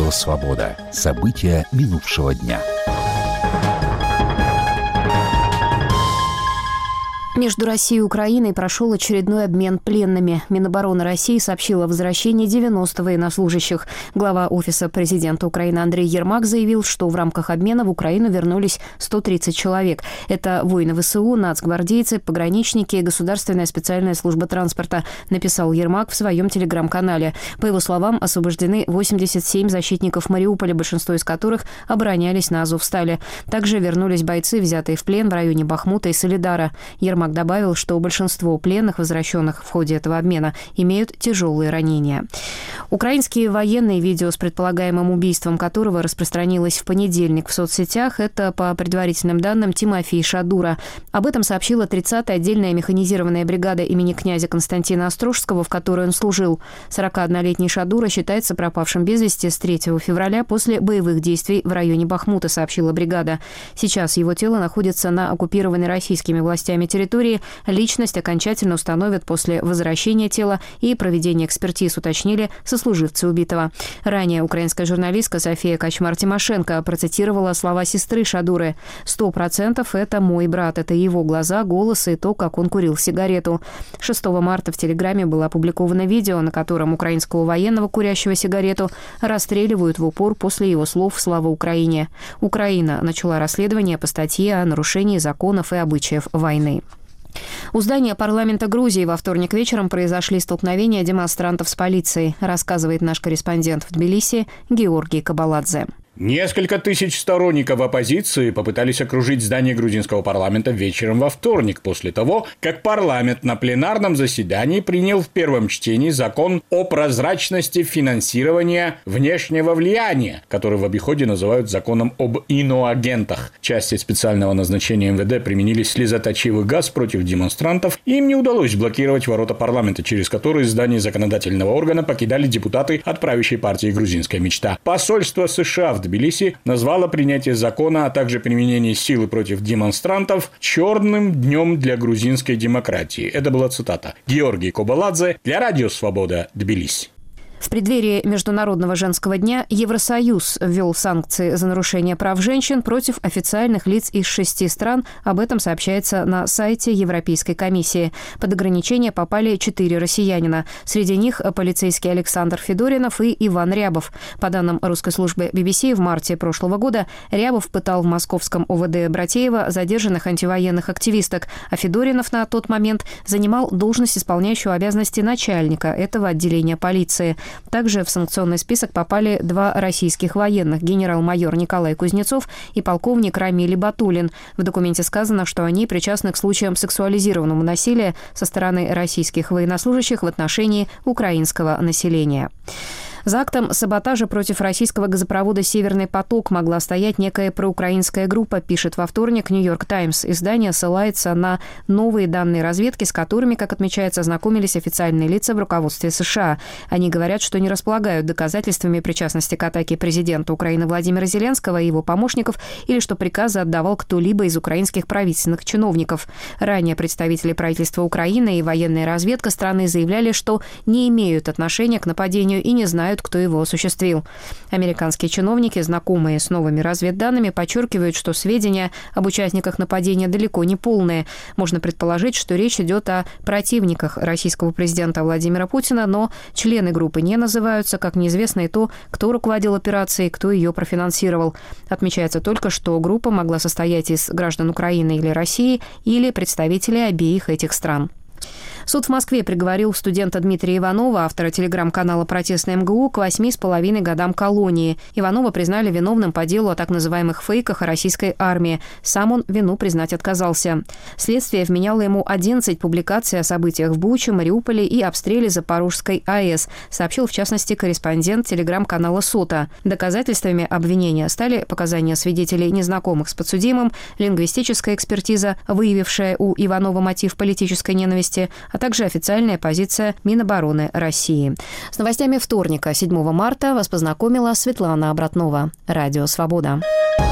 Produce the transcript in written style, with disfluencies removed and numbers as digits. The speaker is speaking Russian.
Радио «Свобода». События минувшего дня. Между Россией и Украиной прошел очередной обмен пленными. Минобороны России сообщила о возвращении 90 военнослужащих. Глава Офиса президента Украины Андрей Ермак заявил, что в рамках обмена в Украину вернулись 130 человек. Это воины ВСУ, нацгвардейцы, пограничники и Государственная специальная служба транспорта, написал Ермак в своем телеграм-канале. По его словам, освобождены 87 защитников Мариуполя, большинство из которых оборонялись на Азовстале. Также вернулись бойцы, взятые в плен в районе Бахмута и Солидара. Ермак добавил, что большинство пленных, возвращенных в ходе этого обмена, имеют тяжелые ранения. Украинские военные, видео с предполагаемым убийством которого распространилось в понедельник в соцсетях, это, по предварительным данным, Тимофей Шадура. Об этом сообщила 30-я отдельная механизированная бригада имени князя Константина Острожского, в которой он служил. 41-летний Шадура считается пропавшим без вести с 3 февраля после боевых действий в районе Бахмута, сообщила бригада. Сейчас его тело находится на оккупированной российскими властями территории. Личность окончательно установят после возвращения тела и проведения экспертиз, уточнили сослуживцы убитого. Ранее украинская журналистка София Качмар-Тимошенко процитировала слова сестры Шадуры: «100% это мой брат, это его глаза, голос и то, как он курил сигарету». 6 марта в Телеграме было опубликовано видео, на котором украинского военного, курящего сигарету, расстреливают в упор после его слов «Слава Украине». Украина начала расследование по статье о нарушении законов и обычаев войны. У здания парламента Грузии во вторник вечером произошли столкновения демонстрантов с полицией, рассказывает наш корреспондент в Тбилиси Георгий Кабаладзе. Несколько тысяч сторонников оппозиции попытались окружить здание грузинского парламента вечером во вторник, после того, как парламент на пленарном заседании принял в первом чтении закон о прозрачности финансирования внешнего влияния, который в обиходе называют законом об иноагентах. Части специального назначения МВД применили слезоточивый газ против демонстрантов, и им не удалось блокировать ворота парламента, через которые здание законодательного органа покидали депутаты от правящей партии «Грузинская мечта». Посольство США в Тбилиси назвало принятие закона, а также применение силы против демонстрантов черным днем для грузинской демократии. Это была цитата. Георгий Кабаладзе для Радио «Свобода», Тбилиси. В преддверии Международного женского дня Евросоюз ввел санкции за нарушение прав женщин против официальных лиц из 6 стран. Об этом сообщается на сайте Европейской комиссии. Под ограничения попали 4 россиянина. Среди них полицейский Александр Федоринов и Иван Рябов. По данным русской службы BBC, в марте прошлого года Рябов пытал в московском ОВД Братеева задержанных антивоенных активисток, а Федоринов на тот момент занимал должность исполняющего обязанности начальника этого отделения полиции. Также в санкционный список попали 2 российских военных – генерал-майор Николай Кузнецов и полковник Рамиль Батулин. В документе сказано, что они причастны к случаям сексуализированного насилия со стороны российских военнослужащих в отношении украинского населения. За актом саботажа против российского газопровода «Северный поток» могла стоять некая проукраинская группа, пишет во вторник «Нью-Йорк Таймс». Издание ссылается на новые данные разведки, с которыми, как отмечается, ознакомились официальные лица в руководстве США. Они говорят, что не располагают доказательствами причастности к атаке президента Украины Владимира Зеленского и его помощников, или что приказы отдавал кто-либо из украинских правительственных чиновников. Ранее представители правительства Украины и военная разведка страны заявляли, что не имеют отношения к нападению и не знают, кто его осуществил. Американские чиновники, знакомые с новыми разведданными, подчеркивают, что сведения об участниках нападения далеко не полные. Можно предположить, что речь идет о противниках российского президента Владимира Путина, но члены группы не называются, как неизвестно и то, кто руководил операцией, кто ее профинансировал. Отмечается только, что группа могла состоять из граждан Украины или России, или представителей обеих этих стран. Суд в Москве приговорил студента Дмитрия Иванова, автора телеграм-канала «Протестный МГУ», к 8,5 годам колонии. Иванова признали виновным по делу о так называемых фейках о российской армии. Сам он вину признать отказался. Следствие вменяло ему 11 публикаций о событиях в Буче, Мариуполе и обстреле Запорожской АЭС, сообщил в частности корреспондент телеграм-канала «Сота». Доказательствами обвинения стали показания свидетелей, незнакомых с подсудимым, лингвистическая экспертиза, выявившая у Иванова мотив политической ненависти, а также официальная позиция Минобороны России. С новостями вторника, 7 марта, вас познакомила Светлана Обратнова. Радио «Свобода».